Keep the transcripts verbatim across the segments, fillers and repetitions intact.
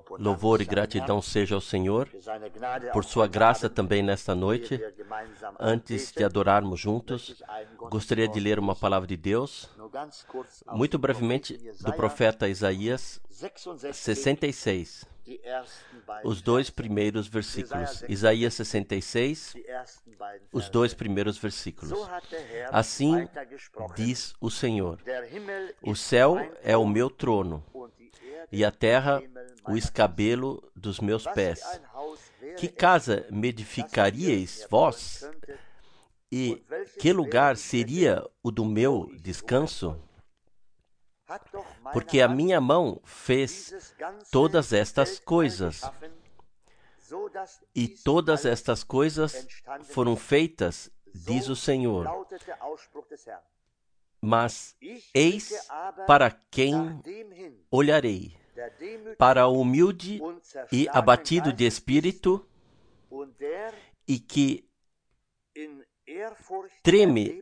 Louvor e gratidão seja ao Senhor, por sua graça também nesta noite. Antes de adorarmos juntos, gostaria de ler uma palavra de Deus, muito brevemente, do profeta Isaías sessenta e seis, os dois primeiros versículos. Isaías sessenta e seis, os dois primeiros versículos. Assim diz o Senhor: o céu é o meu trono, e a terra o escabelo dos meus pés. Que casa me edificaríeis vós? E que lugar seria o do meu descanso? Porque a minha mão fez todas estas coisas, e todas estas coisas foram feitas, diz o Senhor. Mas eis para quem olharei: para o humilde e abatido de espírito, e que treme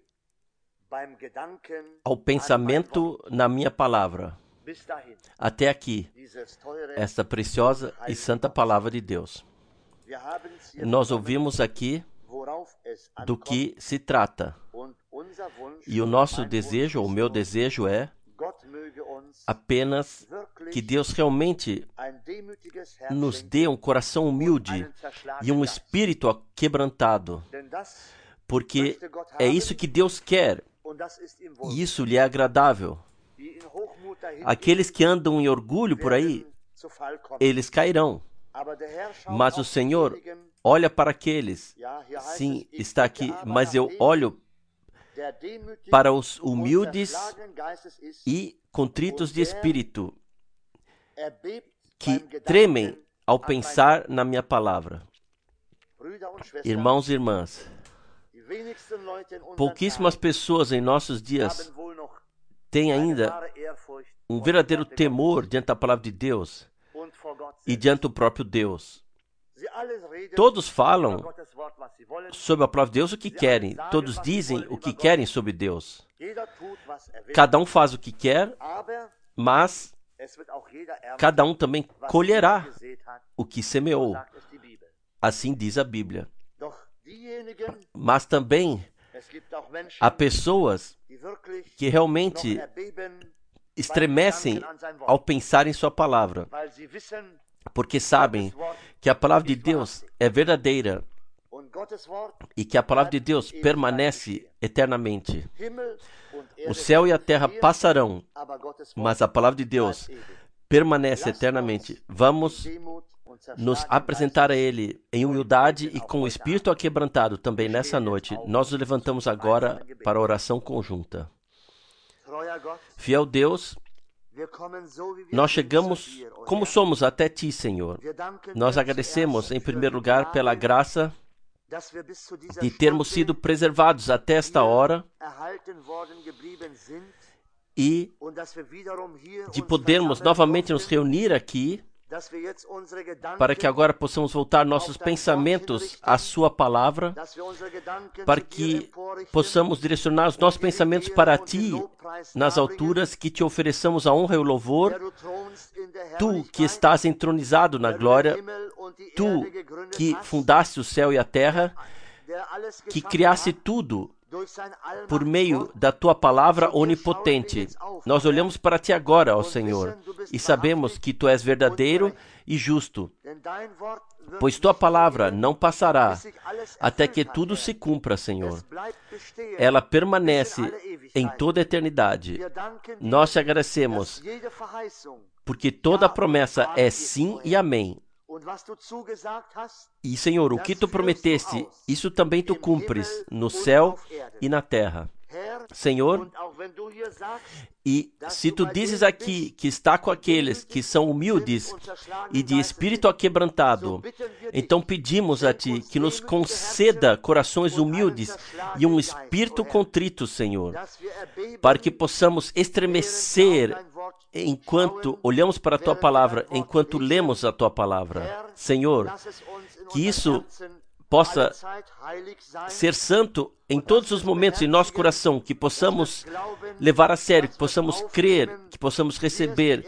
ao pensamento na minha palavra. Até aqui, esta preciosa e santa palavra de Deus. Nós ouvimos aqui do que se trata. E o nosso desejo, o meu desejo é apenas que Deus realmente nos dê um coração humilde e um espírito quebrantado, porque é isso que Deus quer, e isso lhe é agradável. Aqueles que andam em orgulho por aí, eles cairão, mas o Senhor olha para aqueles, sim, está aqui, mas eu olho para os humildes e contritos de espírito, que tremem ao pensar na minha palavra. Irmãos e irmãs, pouquíssimas pessoas em nossos dias têm ainda um verdadeiro temor diante da palavra de Deus e diante do próprio Deus. Todos falam sobre a palavra de Deus o que querem. Todos dizem o que querem sobre Deus. Cada um faz o que quer, mas cada um também colherá o que semeou. Assim diz a Bíblia. Mas também há pessoas que realmente estremecem ao pensar em sua palavra, porque sabem que a palavra de Deus é verdadeira e que a palavra de Deus permanece eternamente. O céu e a terra passarão, mas a palavra de Deus permanece eternamente. Vamos nos apresentar a Ele em humildade e com o espírito aquebrantado também nessa noite. Nós nos levantamos agora para a oração conjunta. Fiel Deus, nós chegamos como somos até Ti, Senhor. Nós agradecemos, em primeiro lugar, pela graça de termos sido preservados até esta hora e de podermos novamente nos reunir aqui para que agora possamos voltar nossos pensamentos à Sua palavra, para que possamos direcionar os nossos pensamentos para Ti nas alturas, que Te ofereçamos a honra e o louvor. Tu que estás entronizado na glória, Tu que fundaste o céu e a terra, que criaste tudo por meio da Tua palavra onipotente. Nós olhamos para Ti agora, ó Senhor, e sabemos que Tu és verdadeiro e justo, pois Tua palavra não passará até que tudo se cumpra, Senhor. Ela permanece em toda a eternidade. Nós Te agradecemos, porque toda promessa é sim e amém. E, Senhor, o que Tu prometeste, isso também Tu cumpres no céu e na terra. Senhor, e se Tu dizes aqui que está com aqueles que são humildes e de espírito aquebrantado, então pedimos a Ti que nos conceda corações humildes e um espírito contrito, Senhor, para que possamos estremecer enquanto olhamos para a Tua palavra, enquanto lemos a Tua palavra. Senhor, que isso possa ser santo em todos os momentos em nosso coração, que possamos levar a sério, que possamos crer, que possamos receber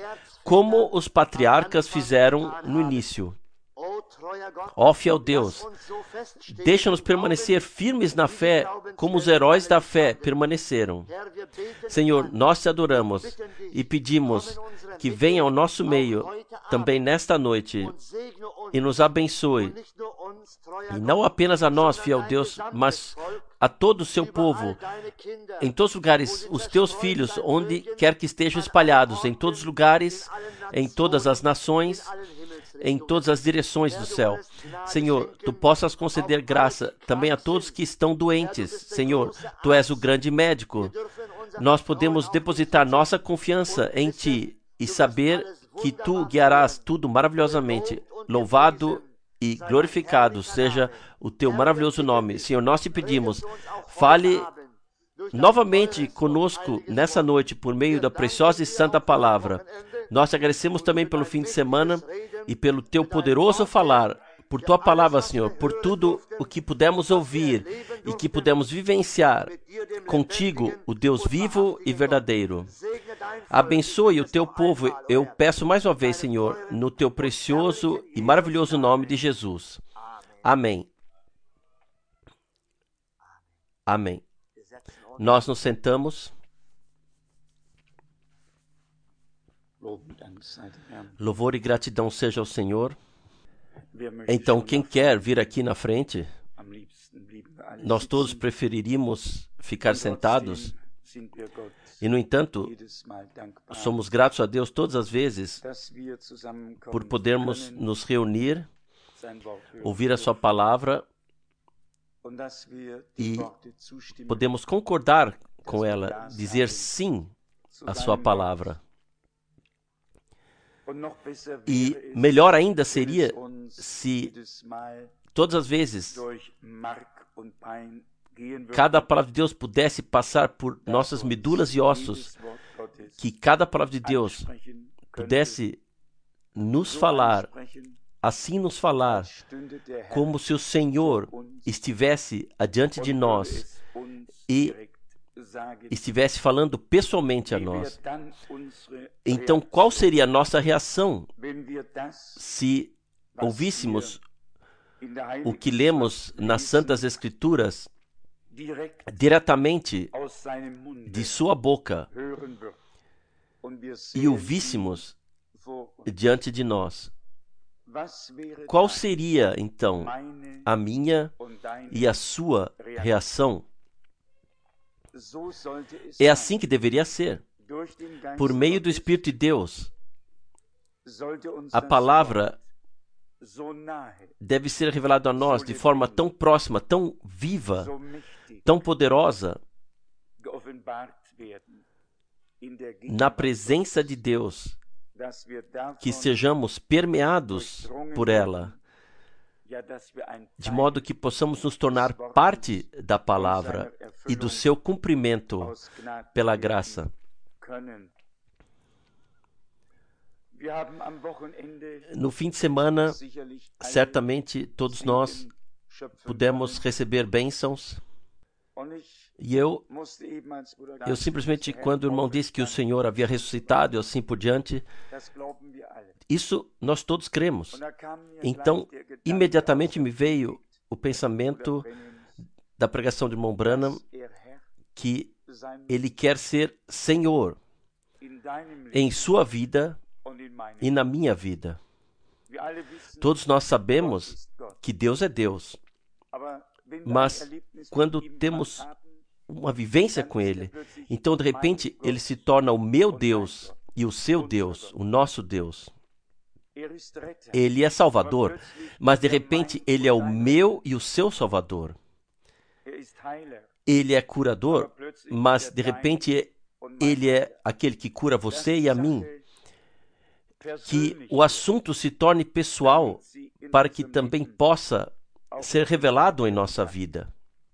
como os patriarcas fizeram no início. Ó fiel Deus, deixa-nos permanecer firmes na fé, como os heróis da fé permaneceram. Senhor, nós te adoramos e pedimos que venha ao nosso meio também nesta noite e nos abençoe. E não apenas a nós, fiel Deus, mas a todo o seu povo, em todos os lugares, os teus filhos, onde quer que estejam espalhados, em todos os lugares, em todas as nações, em todas as direções do céu. Senhor, tu possas conceder graça também a todos que estão doentes. Senhor, tu és o grande médico. Nós podemos depositar nossa confiança em ti e saber que tu guiarás tudo maravilhosamente. Louvado e glorificado seja o teu maravilhoso nome. Senhor, nós te pedimos, fale novamente conosco nessa noite por meio da preciosa e santa palavra. Nós te agradecemos também pelo fim de semana e pelo teu poderoso falar, por tua palavra, Senhor, por tudo o que pudemos ouvir e que pudemos vivenciar contigo, o Deus vivo e verdadeiro. Abençoe o teu povo, eu peço mais uma vez, Senhor, no teu precioso e maravilhoso nome de Jesus. Amém. Amém. Nós nos sentamos. Louvor e gratidão seja ao Senhor. Então, quem quer vir aqui na frente, nós todos preferiríamos ficar sentados. E, no entanto, somos gratos a Deus todas as vezes por podermos nos reunir, ouvir a sua palavra e podemos concordar com ela, dizer sim à sua palavra. E melhor ainda seria se todas as vezes cada palavra de Deus pudesse passar por nossas medulas e ossos, que cada palavra de Deus pudesse nos falar, assim nos falar, como se o Senhor estivesse adiante de nós e estivesse falando pessoalmente a nós. Então, qual seria a nossa reação se ouvíssemos o que lemos nas Santas Escrituras diretamente de sua boca e o víssemos diante de nós? Qual seria, então, a minha e a sua reação? É assim que deveria ser. Por meio do Espírito de Deus, a palavra deve ser revelada a nós de forma tão próxima, tão viva, tão poderosa, na presença de Deus, que sejamos permeados por ela, de modo que possamos nos tornar parte da palavra e do seu cumprimento pela graça. No fim de semana, certamente todos nós pudemos receber bênçãos. E eu, eu simplesmente, quando o irmão disse que o Senhor havia ressuscitado e assim por diante, isso nós todos cremos. Então, imediatamente me veio o pensamento da pregação do irmão Branham, que ele quer ser Senhor em sua vida e na minha vida. Todos nós sabemos que Deus é Deus, mas quando temos uma vivência com Ele, então de repente Ele se torna o meu Deus e o seu Deus, o nosso Deus. Ele é Salvador, mas de repente Ele é o meu e o seu Salvador. Ele é curador, mas de repente Ele é aquele que cura você e a mim. Que o assunto se torne pessoal para que também possa ser revelado em nossa vida.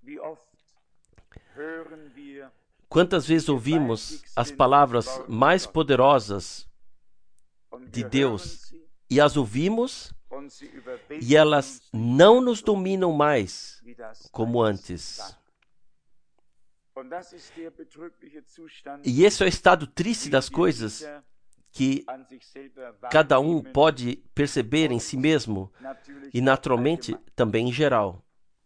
Quantas vezes ouvimos as palavras mais poderosas de Deus e as ouvimos e elas não nos dominam mais como antes. E esse é o estado triste das coisas, que cada um pode perceber em si mesmo e, naturalmente, também em geral.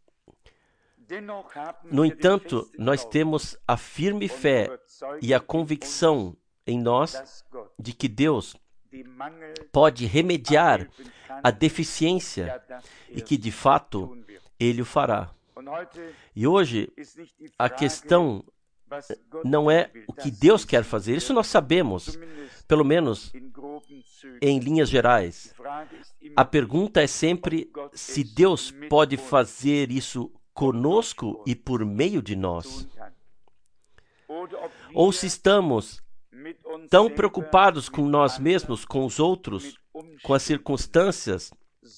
No entanto, nós temos a firme fé e a convicção em nós de que Deus pode remediar a deficiência e que, de fato, Ele o fará. E hoje, a questão não é o que Deus quer fazer, isso nós sabemos, pelo menos em linhas gerais. A pergunta é sempre se Deus pode fazer isso conosco e por meio de nós. Ou se estamos tão preocupados com nós mesmos, com os outros, com as circunstâncias,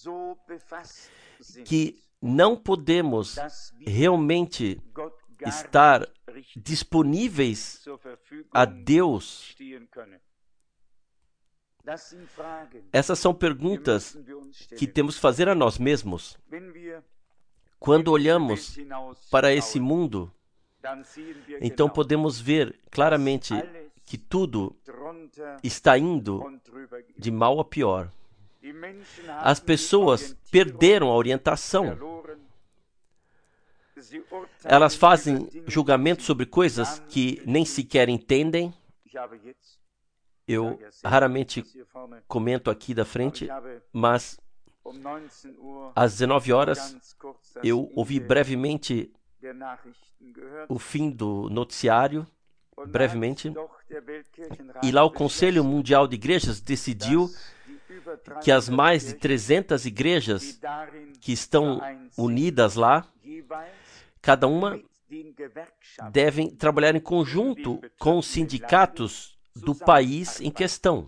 que não podemos realmente estar disponíveis a Deus. Essas são perguntas que temos que fazer a nós mesmos. Quando olhamos para esse mundo, então podemos ver claramente que tudo está indo de mal a pior. As pessoas perderam a orientação. Elas fazem julgamento sobre coisas que nem sequer entendem. Eu raramente comento aqui da frente, mas às dezenove horas eu ouvi brevemente o fim do noticiário, brevemente, e lá o Conselho Mundial de Igrejas decidiu que as mais de trezentas igrejas que estão unidas lá, cada uma devem trabalhar em conjunto com os sindicatos do país em questão.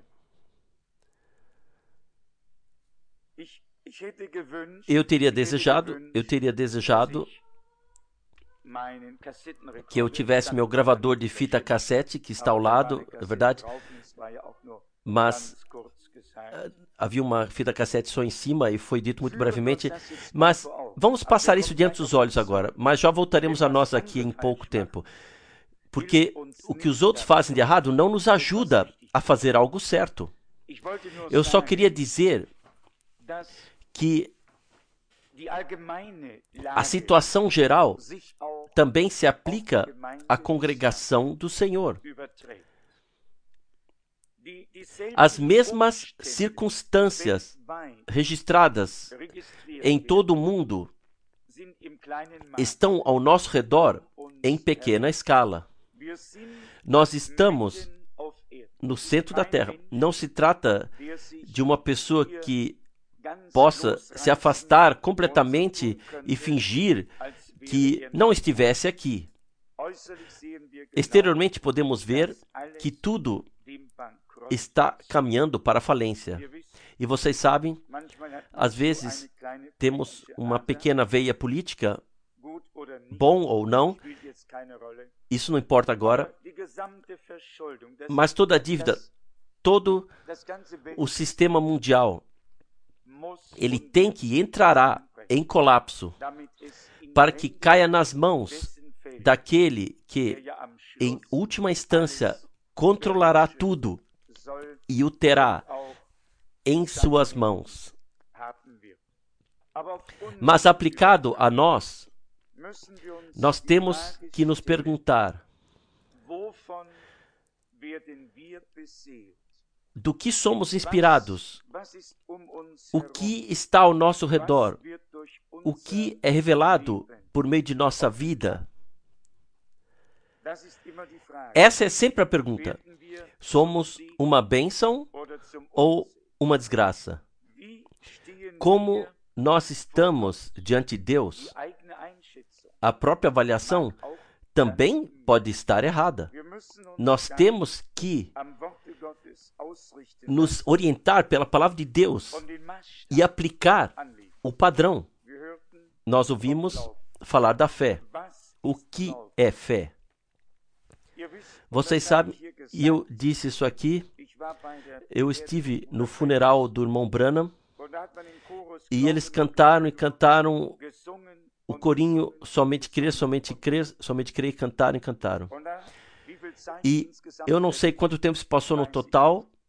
Eu teria desejado, eu teria desejado que eu tivesse meu gravador de fita cassete, que está ao lado, é verdade, mas uh, havia uma fita cassete só em cima e foi dito muito brevemente, mas vamos passar isso diante dos olhos agora, mas já voltaremos a nós aqui em pouco tempo, porque o que os outros fazem de errado não nos ajuda a fazer algo certo. Eu só queria dizer que a situação geral também se aplica à congregação do Senhor. As mesmas circunstâncias registradas em todo o mundo estão ao nosso redor em pequena escala. Nós estamos no centro da Terra. Não se trata de uma pessoa que possa se afastar completamente e fingir que não estivesse aqui. Exteriormente podemos ver que tudo está caminhando para a falência. E vocês sabem, às vezes temos uma pequena veia política, bom ou não, isso não importa agora, mas toda a dívida, todo o sistema mundial, ele tem que entrará em colapso para que caia nas mãos daquele que, em última instância, controlará tudo e o terá em suas mãos. Mas aplicado a nós, nós temos que nos perguntar: do que somos inspirados? O que está ao nosso redor? O que é revelado por meio de nossa vida? Essa é sempre a pergunta. Somos uma bênção ou uma desgraça? Como nós estamos diante de Deus? A própria avaliação também pode estar errada. Nós temos que nos orientar pela palavra de Deus e aplicar o padrão. Nós ouvimos falar da fé. O que é fé? Vocês sabem, e eu disse isso aqui, eu estive no funeral do irmão Branham e eles cantaram e cantaram o corinho somente crer, somente crer, somente crer, cantaram e cantaram. E eu não sei quanto tempo se passou no total,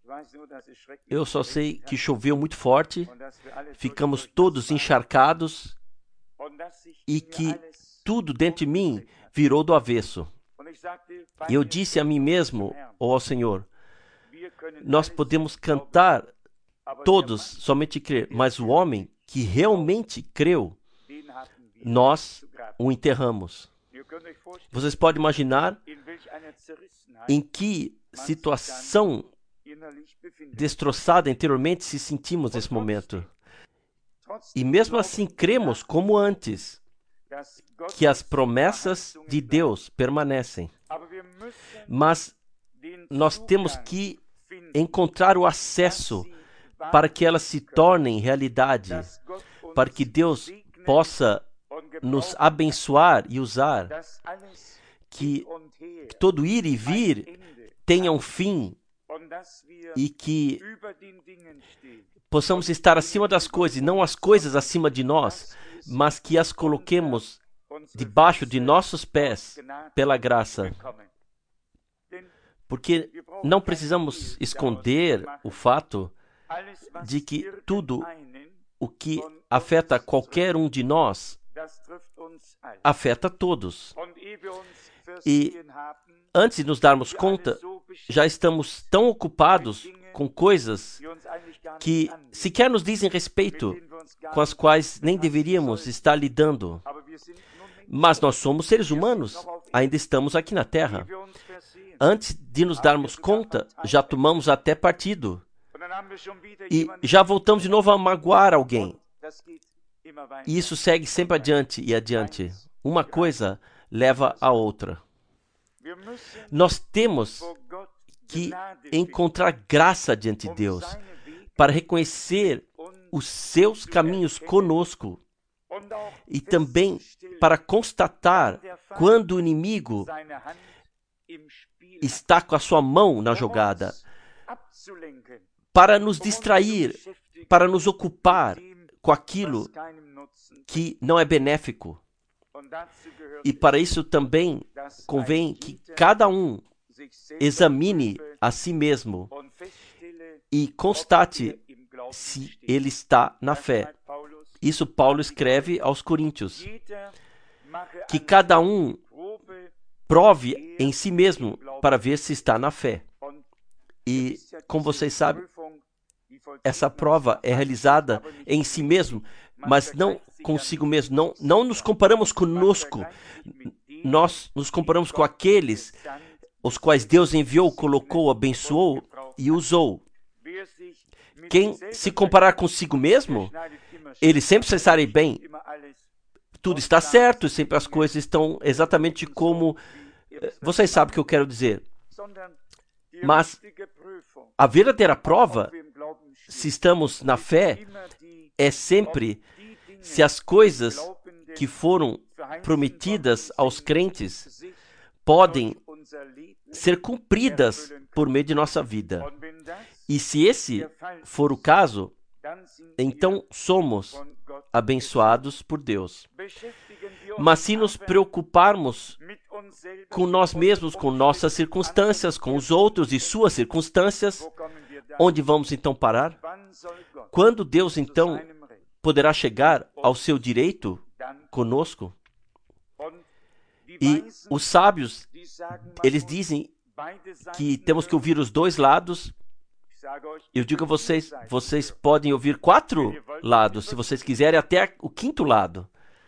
Eu só sei que choveu muito forte, ficamos todos encharcados e que tudo dentro de mim virou do avesso. E eu disse a mim mesmo, ou ao Senhor, nós podemos cantar todos, somente crer, mas o homem que realmente creu, nós o enterramos. Vocês podem imaginar em que situação destroçada interiormente se sentimos nesse momento. E mesmo assim cremos como antes que as promessas de Deus permanecem. Mas nós temos que encontrar o acesso para que elas se tornem realidade, para que Deus possa nos abençoar e usar, que todo ir e vir tenha um fim e que possamos estar acima das coisas, e não as coisas acima de nós, mas que as coloquemos debaixo de nossos pés pela graça. Porque não precisamos esconder o fato de que tudo o que afeta qualquer um de nós afeta todos. E antes de nos darmos conta, já estamos tão ocupados com coisas que sequer nos dizem respeito, com as quais nem deveríamos estar lidando. Mas nós somos seres humanos, ainda estamos aqui na Terra. Antes de nos darmos conta, já tomamos até partido. E já voltamos de novo a magoar alguém. E isso segue sempre adiante e adiante. Uma coisa leva a outra. Nós temos que encontrar graça diante de Deus para reconhecer os seus caminhos conosco e também para constatar quando o inimigo está com a sua mão na jogada, para nos distrair, para nos ocupar com aquilo que não é benéfico. E para isso também convém que cada um examine a si mesmo e constate se ele está na fé. Isso Paulo escreve aos Coríntios. Que cada um prove em si mesmo para ver se está na fé. E, como vocês sabem, essa prova é realizada em si mesmo, mas não consigo mesmo. Não, não nos comparamos conosco. Nós nos comparamos com aqueles os quais Deus enviou, colocou, abençoou e usou. Quem se comparar consigo mesmo, ele sempre se estará bem. Tudo está certo, sempre as coisas estão exatamente como... Vocês sabem o que eu quero dizer. Mas a verdadeira prova, se estamos na fé, é sempre se as coisas que foram prometidas aos crentes podem ser cumpridas por meio de nossa vida. E se esse for o caso, então somos abençoados por Deus. Mas se nos preocuparmos com nós mesmos, com nossas circunstâncias, com os outros e suas circunstâncias, onde vamos então parar? Quando Deus então poderá chegar ao seu direito conosco? E os sábios, eles dizem que temos que ouvir os dois lados. Eu digo a vocês, vocês podem ouvir quatro lados, se vocês quiserem, até o quinto lado.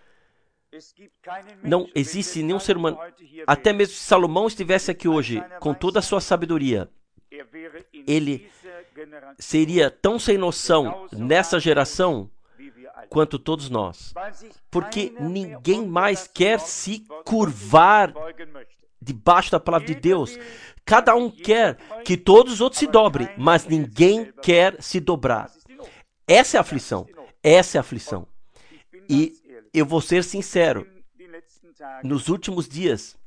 Não existe nenhum ser humano, até mesmo se Salomão estivesse aqui hoje, com toda a sua sabedoria, ele seria tão sem noção nessa geração quanto todos nós. Porque ninguém mais quer se curvar debaixo da palavra de Deus. Cada um quer que todos os outros se dobrem, mas ninguém quer se dobrar. Essa é a aflição. Essa é a aflição. E eu vou ser sincero. Nos últimos dias,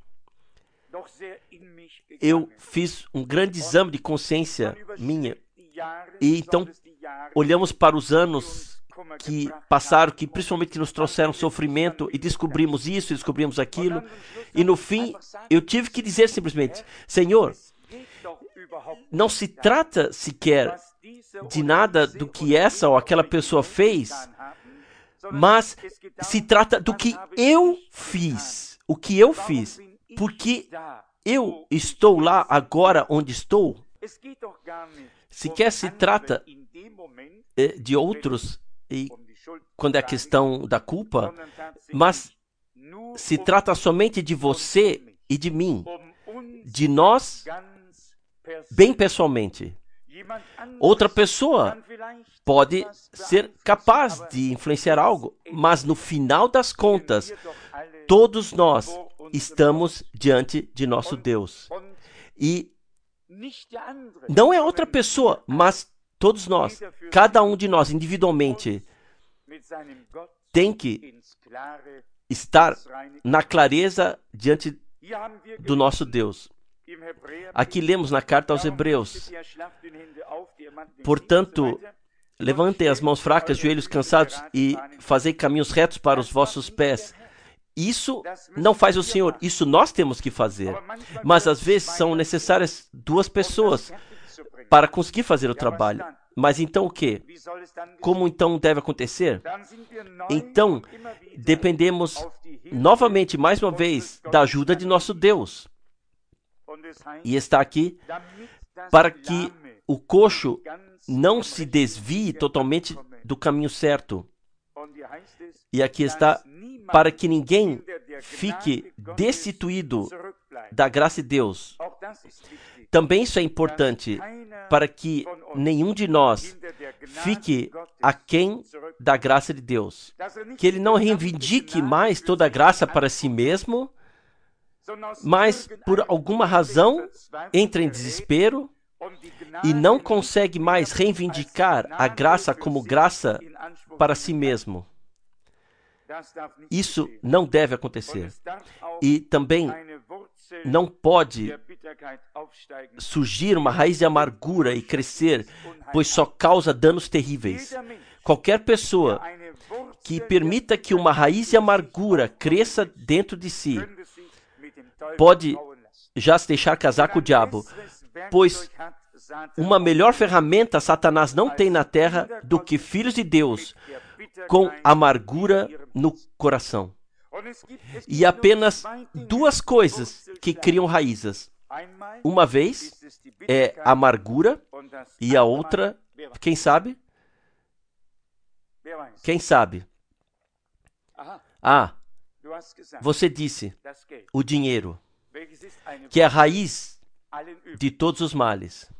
eu fiz um grande exame de consciência minha. E então, olhamos para os anos que passaram, que principalmente nos trouxeram sofrimento, e descobrimos isso, descobrimos aquilo, e no fim eu tive que dizer simplesmente: Senhor, não se trata sequer de nada do que essa ou aquela pessoa fez, mas se trata do que eu fiz, o que eu fiz, porque eu estou lá agora onde estou. Sequer se trata eh, de outros, e, quando é a questão da culpa, mas se trata somente de você e de mim, de nós, bem pessoalmente. Outra pessoa pode ser capaz de influenciar algo, mas no final das contas, todos nós estamos diante de nosso Deus. E não é outra pessoa, mas todos nós, cada um de nós individualmente, tem que estar na clareza diante do nosso Deus. Aqui lemos na carta aos Hebreus: portanto, levantem as mãos fracas, joelhos cansados e fazei caminhos retos para os vossos pés. Isso não faz o Senhor, isso nós temos que fazer. Mas às vezes são necessárias duas pessoas para conseguir fazer o trabalho. Mas então o quê? Como então deve acontecer? Então, dependemos novamente, mais uma vez, da ajuda de nosso Deus. E está aqui para que o coxo não se desvie totalmente do caminho certo. E aqui está para que ninguém fique destituído da graça de Deus. Também isso é importante, para que nenhum de nós fique aquém da graça de Deus. Que ele não reivindique mais toda a graça para si mesmo, mas por alguma razão entra em desespero e não consegue mais reivindicar a graça como graça para si mesmo. Isso não deve acontecer. E também não pode surgir uma raiz de amargura e crescer, pois só causa danos terríveis. Qualquer pessoa que permita que uma raiz de amargura cresça dentro de si, pode já se deixar casar com o diabo, pois uma melhor ferramenta Satanás não tem na terra do que filhos de Deus com amargura no coração. E apenas duas coisas que criam raízes. Uma vez é amargura e a outra, quem sabe? Quem sabe? Ah, você disse o dinheiro, que é a raiz de todos os males.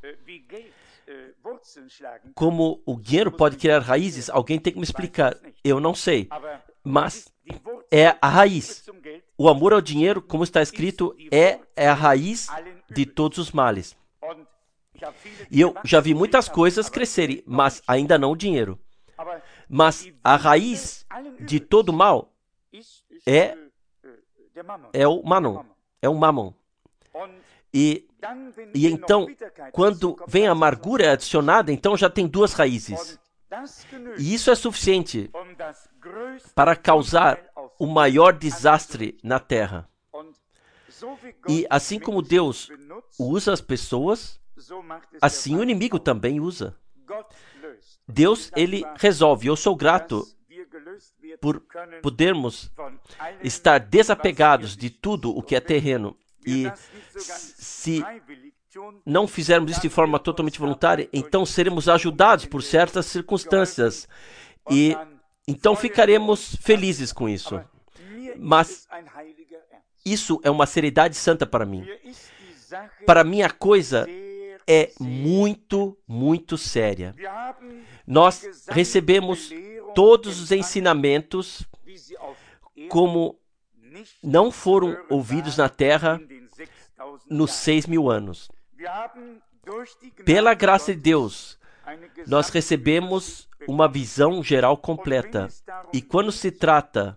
Como o dinheiro pode criar raízes, alguém tem que me explicar. Eu não sei, mas é a raiz. O amor ao dinheiro, como está escrito, é, é a raiz de todos os males. E eu já vi muitas coisas crescerem, mas ainda não o dinheiro. Mas a raiz de todo mal é, é o manon, é o mamon. E, e então, quando vem a amargura adicionada, então já tem duas raízes. E isso é suficiente para causar o maior desastre na terra. E assim como Deus usa as pessoas, assim o inimigo também usa. Deus, ele resolve. Eu sou grato por podermos estar desapegados de tudo o que é terreno. E se não fizermos isso de forma totalmente voluntária, então seremos ajudados por certas circunstâncias. E então ficaremos felizes com isso. Mas isso é uma seriedade santa para mim. Para mim a coisa é muito, muito séria. Nós recebemos todos os ensinamentos como não foram ouvidos na terra nos seis mil anos. Pela graça de Deus, nós recebemos uma visão geral completa. E quando se trata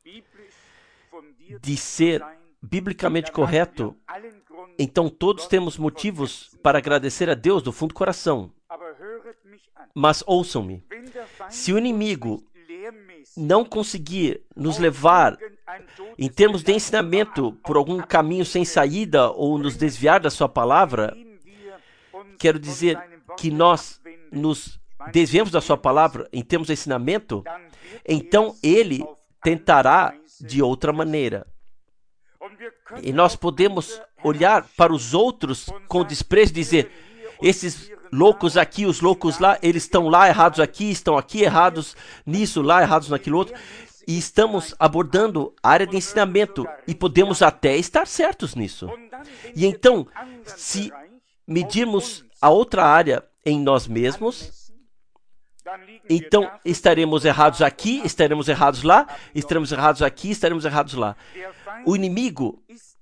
de ser biblicamente correto, então todos temos motivos para agradecer a Deus do fundo do coração. Mas ouçam-me, se o inimigo não conseguir nos levar em termos de ensinamento por algum caminho sem saída ou nos desviar da sua palavra, quero dizer que nós nos desviamos da sua palavra em termos de ensinamento, então ele tentará de outra maneira. E nós podemos olhar para os outros com desprezo e dizer, esses loucos aqui, os loucos lá, eles estão lá errados aqui, estão aqui errados nisso, lá errados naquilo outro. E estamos abordando a área de ensinamento e podemos até estar certos nisso. E então, se medirmos a outra área em nós mesmos, então estaremos errados aqui, estaremos errados lá, estaremos errados aqui, estaremos errados lá. O inimigo,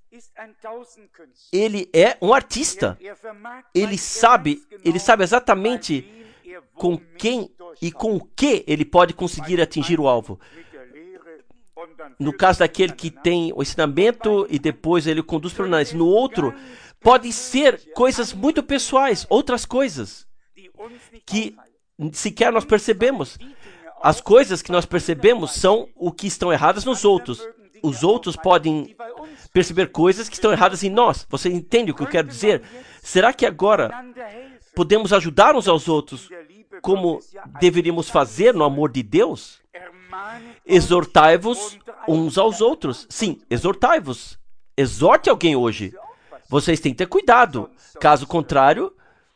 ele é um artista. Ele sabe, ele sabe exatamente com quem e com o que ele pode conseguir atingir o alvo. No caso daquele que tem o ensinamento e depois ele conduz para o análise. No outro, pode ser coisas muito pessoais, outras coisas que sequer nós percebemos. As coisas que nós percebemos são o que estão erradas nos outros. Os outros podem perceber coisas que estão erradas em nós. Você entende o que eu quero dizer? Será que agora podemos ajudar uns aos outros como deveríamos fazer no amor de Deus? Exortai-vos uns aos outros. Sim, exortai-vos. Exorte alguém hoje. Vocês têm que ter cuidado. Caso contrário,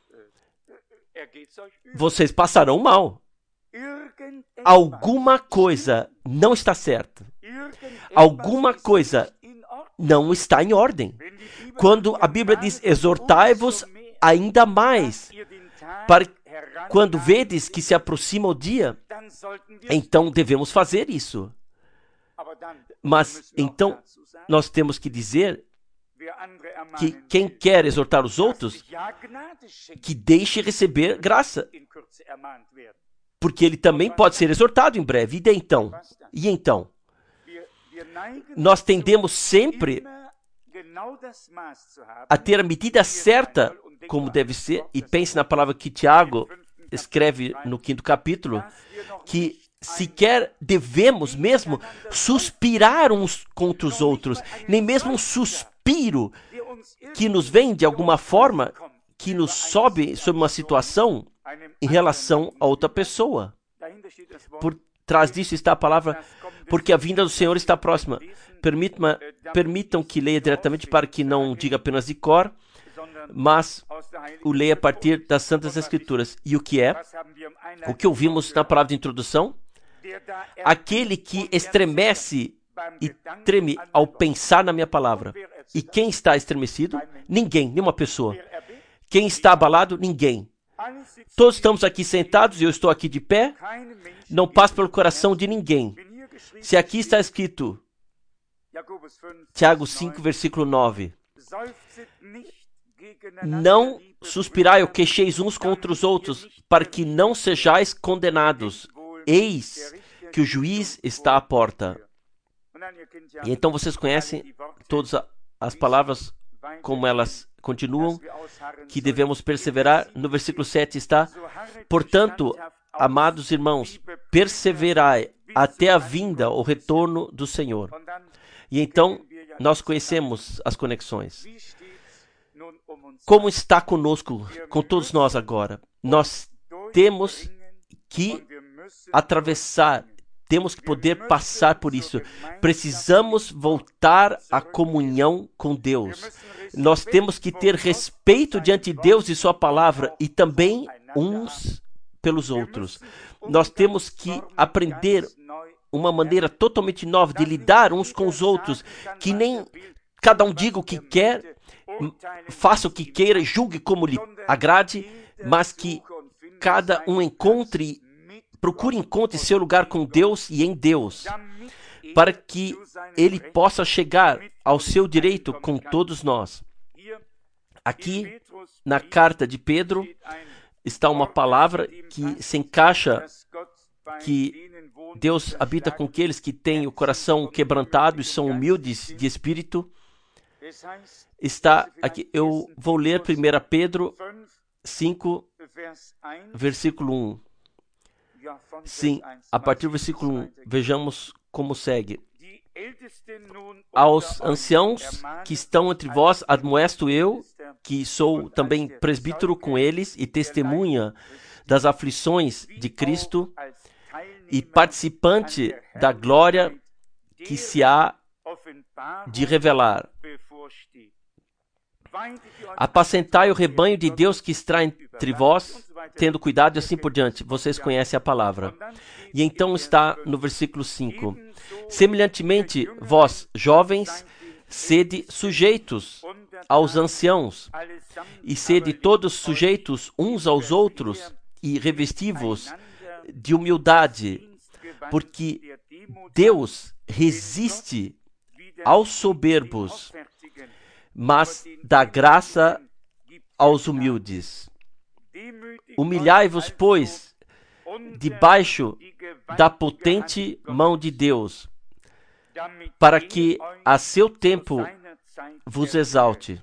vocês passarão mal. Alguma coisa não está certa. Alguma coisa não está em ordem. Quando a Bíblia diz, exortai-vos ainda mais, para quando vedes que se aproxima o dia, então devemos fazer isso. Mas então nós temos que dizer que quem quer exortar os outros, que deixe receber graça, porque ele também pode ser exortado em breve. E então? E então? Nós tendemos sempre a ter a medida certa, como deve ser, e pense na palavra que Tiago escreve no quinto capítulo, que sequer devemos mesmo suspirar uns contra os outros, nem mesmo um suspiro que nos vem de alguma forma, que nos sobe sobre uma situação em relação a outra pessoa. Por trás disso está a palavra, porque a vinda do Senhor está próxima. Permitam, permitam que leia diretamente para que não diga apenas de cor, mas o leia a partir das Santas Escrituras. E o que é? O que ouvimos na palavra de introdução? Aquele que estremece e treme ao pensar na minha palavra. E quem está estremecido? Ninguém, nenhuma pessoa. Quem está abalado? Ninguém. Todos estamos aqui sentados e eu estou aqui de pé. Não passa pelo coração de ninguém. Se aqui está escrito, Tiago cinco, versículo nove, não suspirai ou queixeis uns contra os outros, para que não sejais condenados. Eis que o juiz está à porta. E então vocês conhecem todas as palavras, como elas continuam, que devemos perseverar. No versículo sete está, portanto, amados irmãos, perseverai até a vinda, o retorno do Senhor. E então, nós conhecemos as conexões. Como está conosco, com todos nós agora? Nós temos que atravessar, temos que poder passar por isso. Precisamos voltar à comunhão com Deus. Nós temos que ter respeito diante de Deus e sua palavra, e também uns pelos outros. Nós temos que aprender uma maneira totalmente nova de lidar uns com os outros, que nem cada um diga o que quer, faça o que queira, julgue como lhe agrade, mas que cada um encontre, procure encontre seu lugar com Deus e em Deus, para que ele possa chegar ao seu direito com todos nós. Aqui, na carta de Pedro, está uma palavra que se encaixa, que Deus habita com aqueles que têm o coração quebrantado e são humildes de espírito. Está aqui, eu vou ler primeiro Pedro cinco, versículo um. Sim, a partir do versículo um, vejamos como segue. aos anciãos que estão entre vós, admoesto eu, que sou também presbítero com eles e testemunha das aflições de Cristo e participante da glória que se há de revelar. Apacentai o rebanho de Deus que está entre vós, tendo cuidado e assim por diante. Vocês conhecem a palavra. E então está no versículo cinco. Semelhantemente, vós, jovens, sede sujeitos aos anciãos, e sede todos sujeitos uns aos outros, e revesti-vos de humildade, porque Deus resiste aos soberbos, mas dá graça aos humildes. Humilhai-vos, pois, debaixo da potente mão de Deus, para que a seu tempo vos exalte,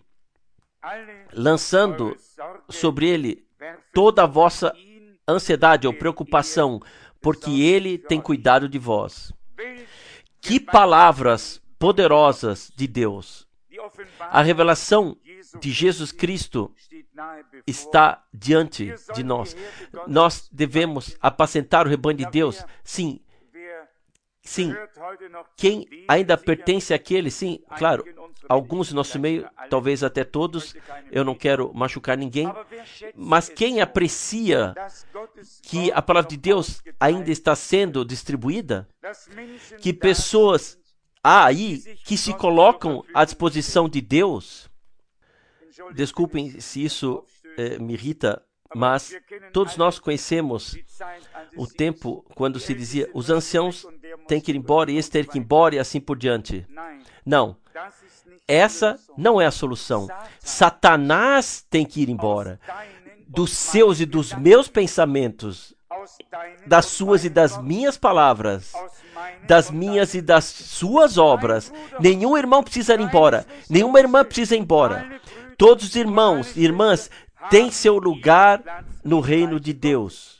lançando sobre ele toda a vossa ansiedade ou preocupação, porque ele tem cuidado de vós. Que palavras poderosas de Deus! A revelação de Jesus Cristo está diante de nós. Nós devemos apacentar o rebanho de Deus. Sim, sim. Quem ainda pertence àquele? Sim, claro. Alguns do nosso meio, talvez até todos. Eu não quero machucar ninguém. Mas quem aprecia que a palavra de Deus ainda está sendo distribuída? Que pessoas há aí que se colocam à disposição de Deus? Desculpem se isso eh, me irrita, mas todos nós conhecemos o tempo quando se dizia os anciãos têm que ir embora e esse tem que ir embora e assim por diante. Não, essa não é a solução. Satanás tem que ir embora dos seus e dos meus pensamentos, das suas e das minhas palavras, das minhas e das suas obras. Nenhum irmão precisa ir embora, nenhuma irmã precisa ir embora. Todos os irmãos e irmãs têm seu lugar no reino de Deus.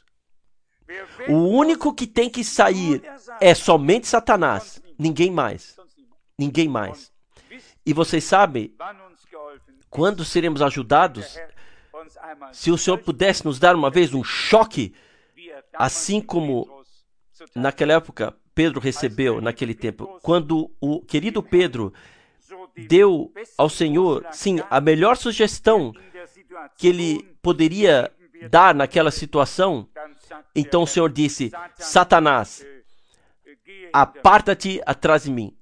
O único que tem que sair é somente Satanás, ninguém mais. Ninguém mais. E vocês sabem, quando seremos ajudados, se o Senhor pudesse nos dar uma vez um choque, assim como naquela época Pedro recebeu, naquele tempo, quando o querido Pedro deu ao Senhor, sim, a melhor sugestão que ele poderia dar naquela situação, então o Senhor disse: Satanás, aparta-te atrás de mim.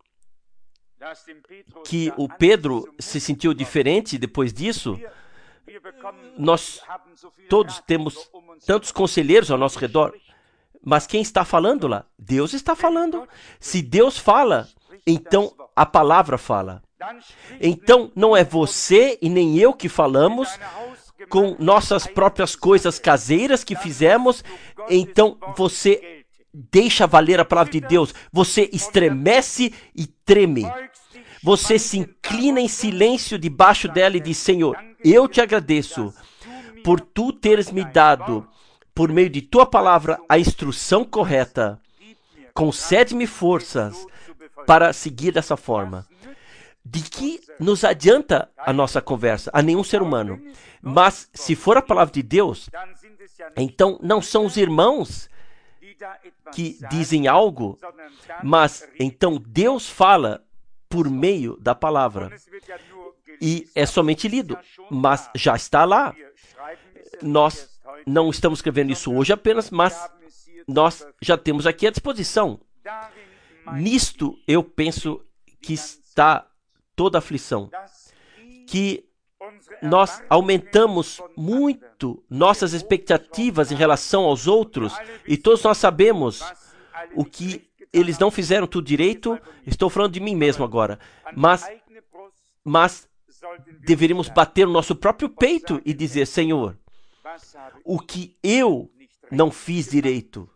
Que o Pedro se sentiu diferente depois disso. Nós todos temos tantos conselheiros ao nosso redor, mas quem está falando lá? Deus está falando. Se Deus fala, então a palavra fala. Então não é você e nem eu que falamos com nossas próprias coisas caseiras que fizemos. Então você deixa valer a palavra de Deus. Você estremece e treme. Você se inclina em silêncio debaixo dela e diz: Senhor, eu te agradeço por tu teres me dado, por meio de tua palavra, a instrução correta. Concede-me forças para seguir dessa forma. De que nos adianta a nossa conversa? A nenhum ser humano. Mas se for a palavra de Deus, então não são os irmãos que dizem algo, mas então Deus fala por meio da palavra. E é somente lido, mas já está lá. Nós não estamos escrevendo isso hoje apenas, mas nós já temos aqui à disposição. Nisto eu penso que está toda a aflição. Que nós aumentamos muito nossas expectativas em relação aos outros, e todos nós sabemos o que eles não fizeram tudo direito. Estou falando de mim mesmo agora. Mas, mas deveríamos bater no nosso próprio peito e dizer: Senhor, o que eu não fiz direito?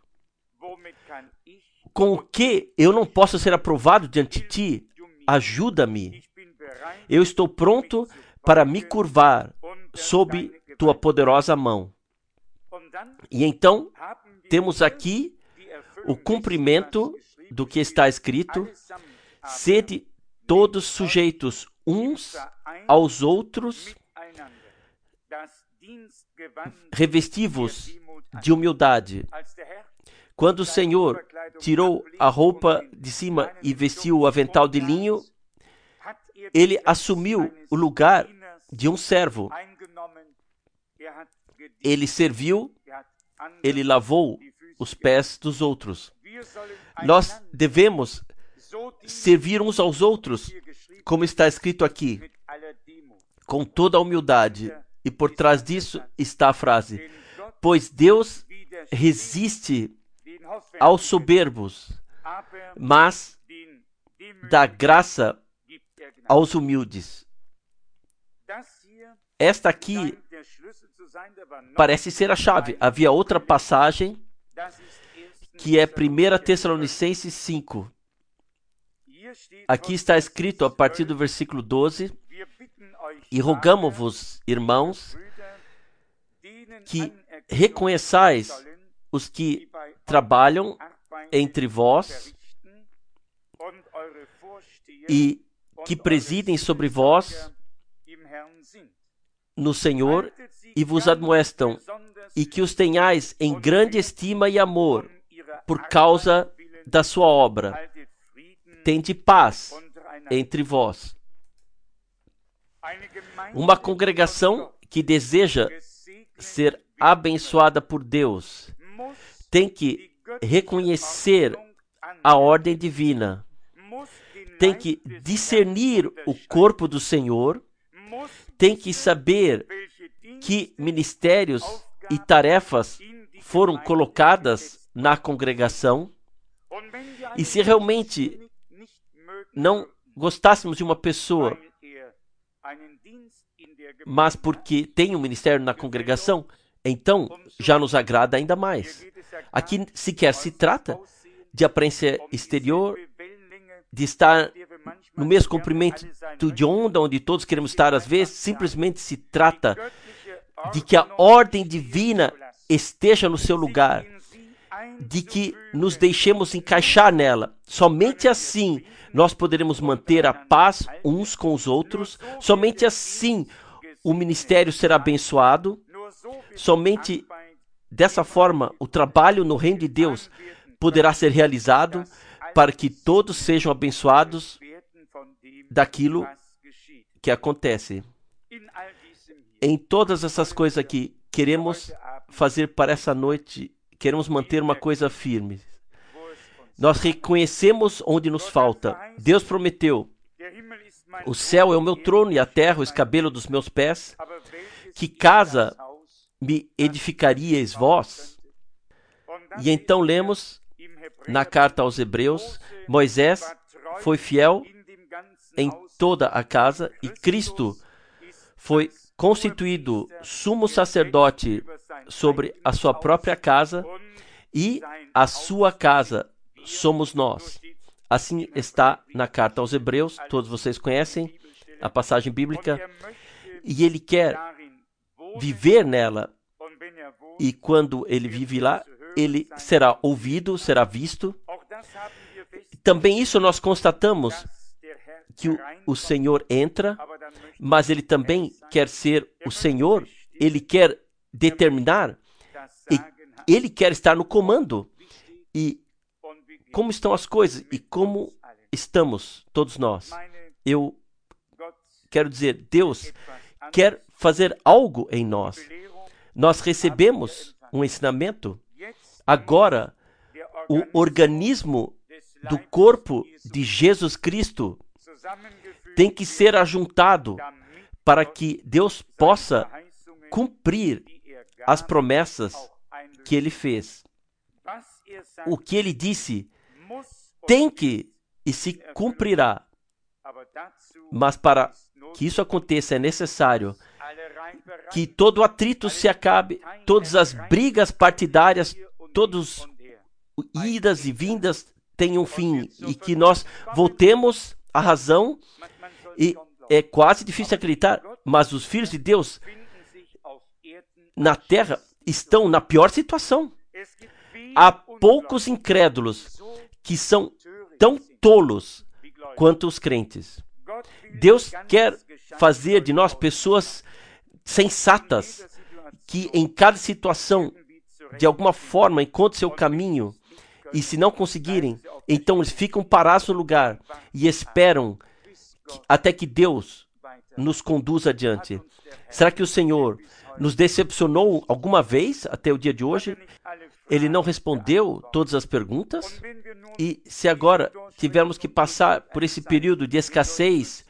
Com o que eu não posso ser aprovado diante de ti? Ajuda-me. Eu estou pronto para me curvar sob tua poderosa mão. E então, temos aqui o cumprimento do que está escrito. Sede todos sujeitos uns aos outros, revestivos de humildade. Quando o Senhor tirou a roupa de cima e vestiu o avental de linho, ele assumiu o lugar de um servo. Ele serviu, ele lavou os pés dos outros. Nós devemos servir uns aos outros, como está escrito aqui, com toda a humildade. E por trás disso está a frase: pois Deus resiste aos soberbos, mas dá graça aos humildes. Esta aqui parece ser a chave. Havia outra passagem que é primeira Tessalonicenses cinco. Aqui está escrito a partir do versículo doze: e rogamo-vos, irmãos, que reconheçais os que trabalham entre vós e que presidem sobre vós no Senhor e vos admoestam, e que os tenhais em grande estima e amor por causa da sua obra. Tende paz entre vós. Uma congregação que deseja ser abençoada por Deus tem que reconhecer a ordem divina, tem que discernir o corpo do Senhor, tem que saber que ministérios e tarefas foram colocadas na congregação. E se realmente não gostássemos de uma pessoa, mas porque tem um ministério na congregação, então já nos agrada ainda mais. Aqui sequer se trata de aparência exterior, de estar no mesmo comprimento de onda onde todos queremos estar às vezes. Simplesmente se trata de que a ordem divina esteja no seu lugar, de que nos deixemos encaixar nela. Somente assim nós poderemos manter a paz uns com os outros. Somente assim o ministério será abençoado. Somente dessa forma o trabalho no reino de Deus poderá ser realizado, para que todos sejam abençoados daquilo que acontece. Em todas essas coisas aqui, queremos fazer para essa noite, queremos manter uma coisa firme. Nós reconhecemos onde nos falta. Deus prometeu: o céu é o meu trono e a terra o escabelo dos meus pés. Que casa me edificaríeis vós? E então lemos na carta aos Hebreus: Moisés foi fiel em toda a casa e Cristo foi constituído sumo sacerdote sobre a sua própria casa, e a sua casa somos nós. Assim está na carta aos Hebreus, todos vocês conhecem a passagem bíblica, e ele quer viver nela, e quando ele vive lá, ele será ouvido, será visto. Também isso nós constatamos, que o, o Senhor entra, mas ele também quer ser o Senhor, ele quer determinar, e ele quer estar no comando. E como estão as coisas e como estamos todos nós? Eu quero dizer, Deus quer fazer algo em nós. Nós recebemos um ensinamento. Agora, o organismo do corpo de Jesus Cristo tem que ser ajuntado para que Deus possa cumprir as promessas que ele fez. O que ele disse tem que e se cumprirá. Mas para que isso aconteça é necessário que todo atrito se acabe, todas as brigas partidárias, todos idas e vindas tenham fim, e que nós voltemos à razão. E é quase difícil acreditar, mas os filhos de Deus na terra estão na pior situação. Há poucos incrédulos que são tão tolos quanto os crentes. Deus quer fazer de nós pessoas sensatas, que em cada situação, de alguma forma, encontrem seu caminho, e se não conseguirem, então eles ficam parados no lugar e esperam até que Deus nos conduza adiante. Será que o Senhor nos decepcionou alguma vez até o dia de hoje? Ele não respondeu todas as perguntas? E se agora tivermos que passar por esse período de escassez,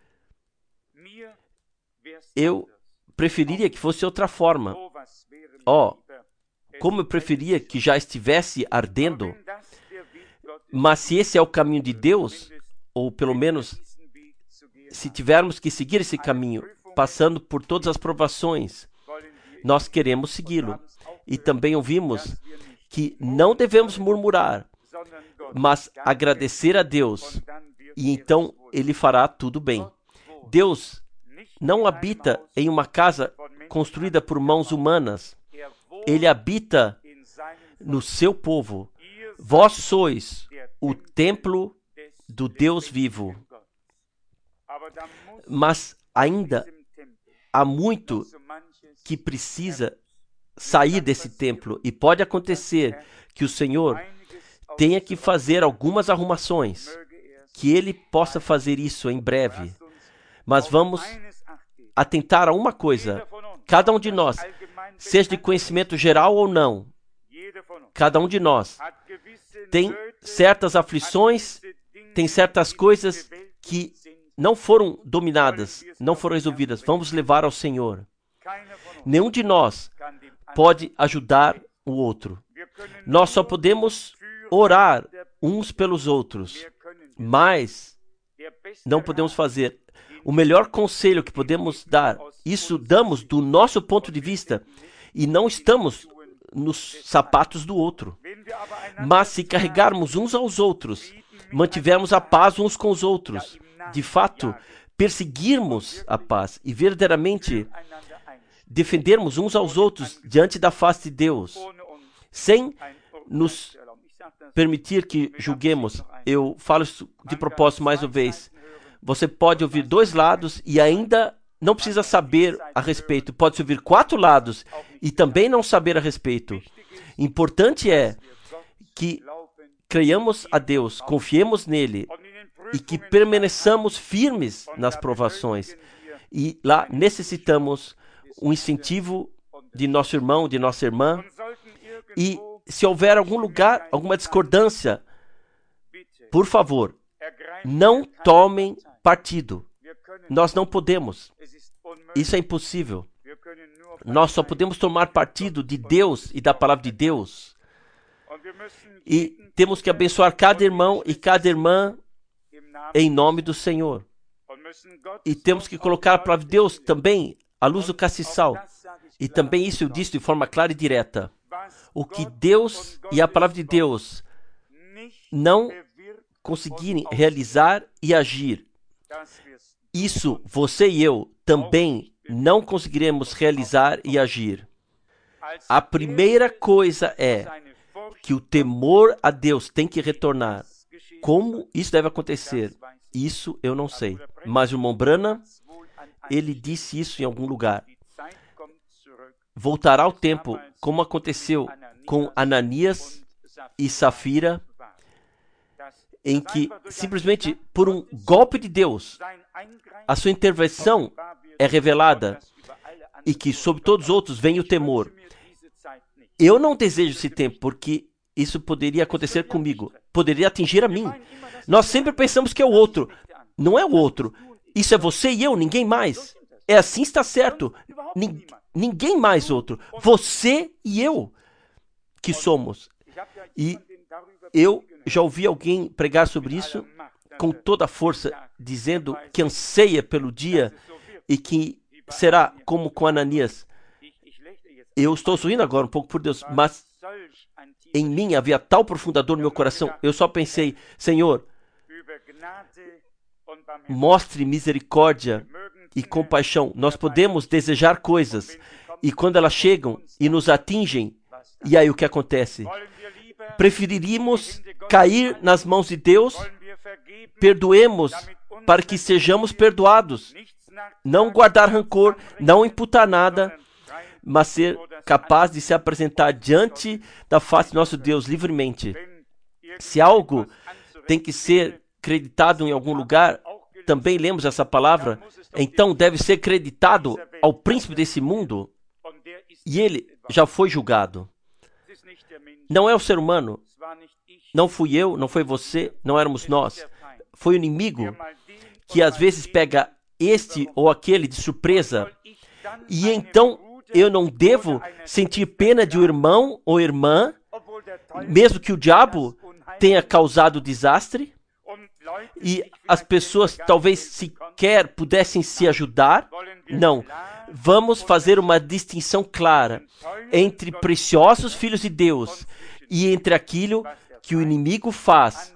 eu preferiria que fosse outra forma. Ó, oh, como eu preferia que já estivesse ardendo. Mas se esse é o caminho de Deus, ou pelo menos se tivermos que seguir esse caminho, passando por todas as provações, nós queremos segui-lo. E também ouvimos que não devemos murmurar, mas agradecer a Deus, e então Ele fará tudo bem. Deus não habita em uma casa construída por mãos humanas. Ele habita no seu povo. Vós sois o templo do Deus vivo. Mas ainda há muito que precisa sair desse templo. E pode acontecer que o Senhor tenha que fazer algumas arrumações. Que Ele possa fazer isso em breve. Mas vamos atentar a uma coisa. Cada um de nós, seja de conhecimento geral ou não, cada um de nós tem certas aflições, tem certas coisas que não foram dominadas, não foram resolvidas. Vamos levar ao Senhor. Nenhum de nós pode ajudar o outro. Nós só podemos orar uns pelos outros, mas não podemos fazer. O melhor conselho que podemos dar, isso damos do nosso ponto de vista e não estamos nos sapatos do outro. Mas se carregarmos uns aos outros, mantivermos a paz uns com os outros, de fato, perseguirmos a paz e verdadeiramente defendermos uns aos outros diante da face de Deus, sem nos permitir que julguemos. Eu falo isso de propósito mais uma vez. Você pode ouvir dois lados e ainda não precisa saber a respeito. Pode ouvir quatro lados e também não saber a respeito. Importante é que creiamos a Deus, confiemos nele e que permaneçamos firmes nas provações. E lá necessitamos um incentivo de nosso irmão, de nossa irmã. E se houver algum lugar, alguma discordância, por favor, não tomem partido. Nós não podemos. Isso é impossível. Nós só podemos tomar partido de Deus e da palavra de Deus. E temos que abençoar cada irmão e cada irmã em nome do Senhor. E temos que colocar a palavra de Deus também à luz do castiçal. E também isso eu disse de forma clara e direta. O que Deus e a palavra de Deus não conseguirem realizar e agir, isso você e eu também não conseguiremos realizar e agir. A primeira coisa é que o temor a Deus tem que retornar. Como isso deve acontecer? Isso eu não sei. Mas o irmão Branham, ele disse isso em algum lugar. Voltará o tempo, como aconteceu com Ananias e Safira, em que, simplesmente por um golpe de Deus, a sua intervenção é revelada e que sobre todos os outros vem o temor. Eu não desejo esse tempo, porque isso poderia acontecer comigo, poderia atingir a mim. Nós sempre pensamos que é o outro. Não é o outro. Isso é você e eu, ninguém mais. É assim, está certo. Nin- ninguém mais outro. Você e eu que somos. E eu já ouvi alguém pregar sobre isso com toda a força, dizendo que anseia pelo dia e que será como com Ananias. Eu estou sorrindo agora um pouco, por Deus, mas em mim havia tal profunda dor no meu coração. Eu só pensei, Senhor, mostre misericórdia e compaixão. Nós podemos desejar coisas e quando elas chegam e nos atingem, e aí o que acontece? Preferiríamos cair nas mãos de Deus perdoemos para que sejamos perdoados. Não guardar rancor, não imputar nada, mas ser capaz de se apresentar diante da face de nosso Deus livremente. Se algo tem que ser creditado em algum lugar, também lemos essa palavra, então deve ser creditado ao príncipe desse mundo, e ele já foi julgado. Não é o ser humano, não fui eu, não foi você, não éramos nós. Foi o inimigo que às vezes pega este ou aquele de surpresa, e então eu não devo sentir pena de um irmão ou irmã, mesmo que o diabo tenha causado desastre, e as pessoas talvez sequer pudessem se ajudar. Não. Vamos fazer uma distinção clara entre preciosos filhos de Deus e entre aquilo que o inimigo faz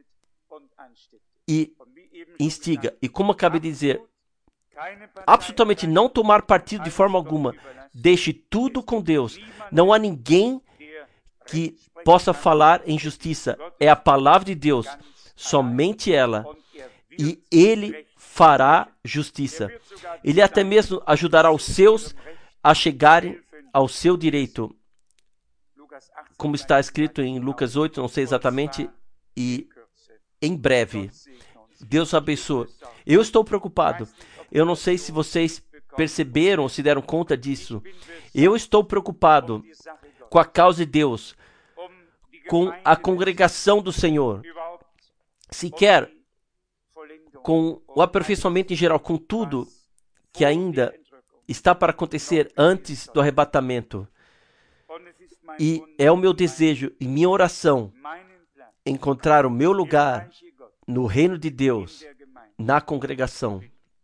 e instiga. E como acabei de dizer, absolutamente não tomar partido de forma alguma. Deixe tudo com Deus. Não há ninguém que possa falar em justiça. É a palavra de Deus, somente ela. E Ele fará justiça. Ele até mesmo ajudará os seus a chegarem ao seu direito. Como está escrito em Lucas oito, não sei exatamente, e em breve. Deus abençoe. Eu estou preocupado. Eu não sei se vocês perceberam ou se deram conta disso. Eu estou preocupado com a causa de Deus, com a congregação do Senhor, sequer com o aperfeiçoamento em geral, com tudo que ainda está para acontecer antes do arrebatamento. E é o meu desejo e minha oração encontrar o meu lugar no reino de Deus, na congregação.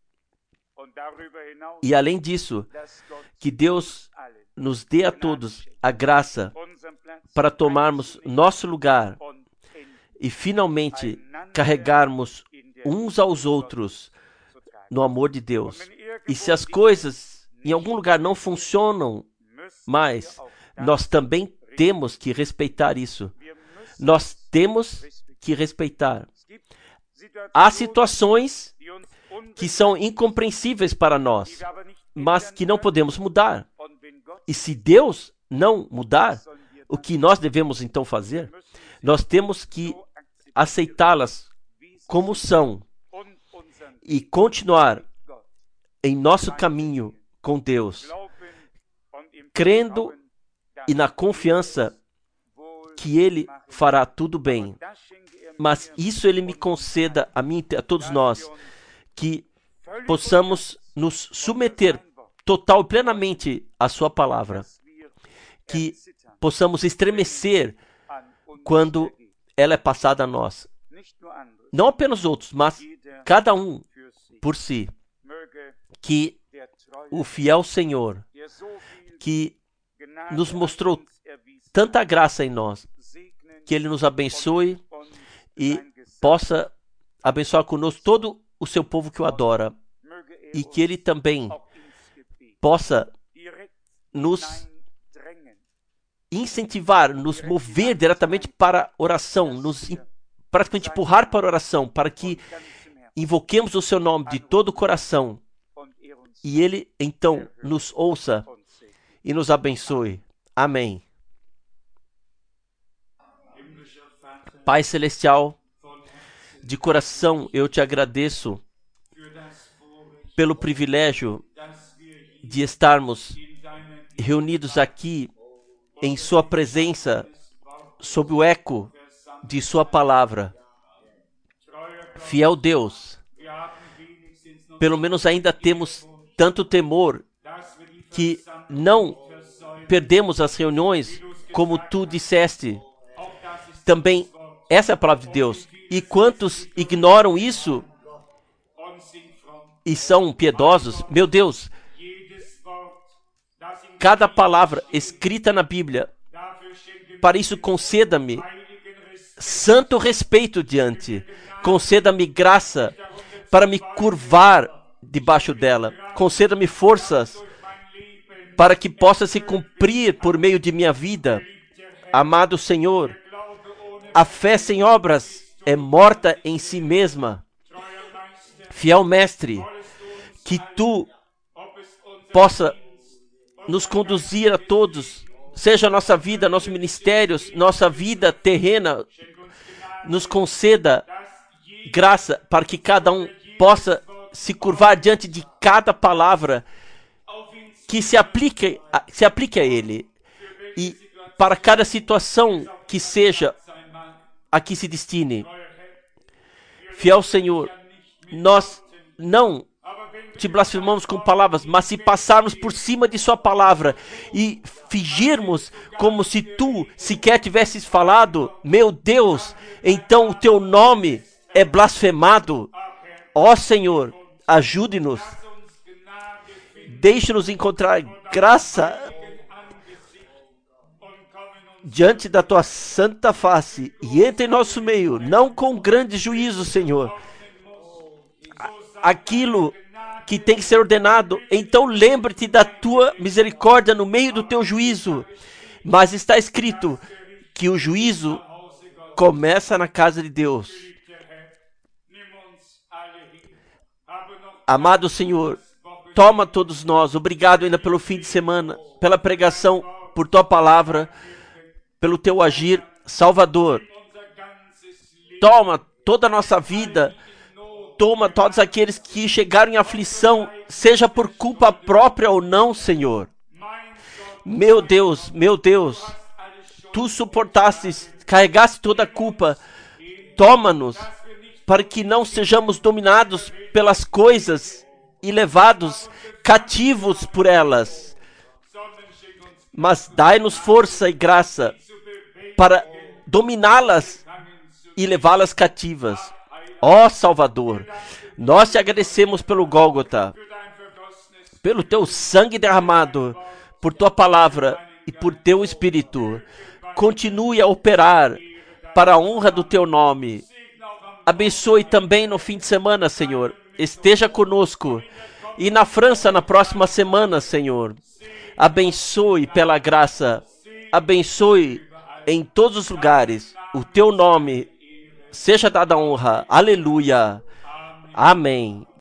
E além disso, que Deus nos dê a todos a graça para tomarmos nosso lugar e finalmente carregarmos uns aos outros no amor de Deus. E se as coisas em algum lugar não funcionam mais, nós também temos que respeitar isso. Nós temos que respeitar. Há situações que são incompreensíveis para nós, mas que não podemos mudar. E se Deus não mudar, o que nós devemos então fazer? Nós temos que aceitá-las como são e continuar em nosso caminho com Deus, crendo e na confiança que Ele fará tudo bem. Mas isso Ele me conceda a mim e a todos nós, que possamos nos submeter total e plenamente à Sua palavra, que possamos estremecer quando ela é passada a nós. Não apenas outros, mas cada um por si. Que o fiel Senhor, que nos mostrou tanta graça em nós, que Ele nos abençoe e possa abençoar conosco todo o seu povo que o adora, e que Ele também possa nos incentivar, nos mover diretamente para a oração, nos praticamente empurrar para a oração, para que invoquemos o seu nome de todo o coração, e Ele então nos ouça e nos abençoe. Amém. Pai Celestial, de coração eu te agradeço pelo privilégio de estarmos reunidos aqui em Sua presença, sob o eco de Sua palavra. Fiel Deus, pelo menos ainda temos tanto temor que não perdemos as reuniões como Tu disseste. Também essa é a palavra de Deus. E quantos ignoram isso e são piedosos? Meu Deus, cada palavra escrita na Bíblia, para isso conceda-me santo respeito diante. Conceda-me graça para me curvar debaixo dela. Conceda-me forças para que possa se cumprir por meio de minha vida. Amado Senhor, a fé sem obras é morta em si mesma. Fiel Mestre, que Tu possa nos conduzir a todos, seja a nossa vida, nossos ministérios, nossa vida terrena, nos conceda graça para que cada um possa se curvar diante de cada palavra que se aplique, se aplique a Ele, e para cada situação que seja a que se destine. Fiel Senhor, nós não te blasfemamos com palavras, mas se passarmos por cima de Sua palavra e fingirmos como se Tu sequer tivesses falado, meu Deus, então o Teu nome é blasfemado. Ó Senhor, ajude-nos, deixe-nos encontrar graça diante da Tua santa face e entre em nosso meio, não com grande juízo, Senhor, aquilo que tem que ser ordenado. Então lembre-te da Tua misericórdia no meio do Teu juízo, mas está escrito que o juízo começa na casa de Deus. Amado Senhor, toma todos nós. Obrigado ainda pelo fim de semana, pela pregação, por Tua palavra, pelo Teu agir. Salvador, toma toda a nossa vida, toma todos aqueles que chegaram em aflição, seja por culpa própria ou não, Senhor. Meu Deus, meu Deus, Tu suportaste, carregaste toda a culpa. Toma-nos, para que não sejamos dominados pelas coisas e levados cativos por elas, mas dai-nos força e graça para dominá-las e levá-las cativas. Ó Salvador, nós te agradecemos pelo Gólgota, pelo Teu sangue derramado, por Tua palavra e por Teu Espírito. Continue a operar para a honra do Teu nome. Abençoe também no fim de semana, Senhor. Esteja conosco. E na França, na próxima semana, Senhor. Abençoe pela graça. Abençoe em todos os lugares. O Teu nome seja dada a honra. Aleluia. Amém.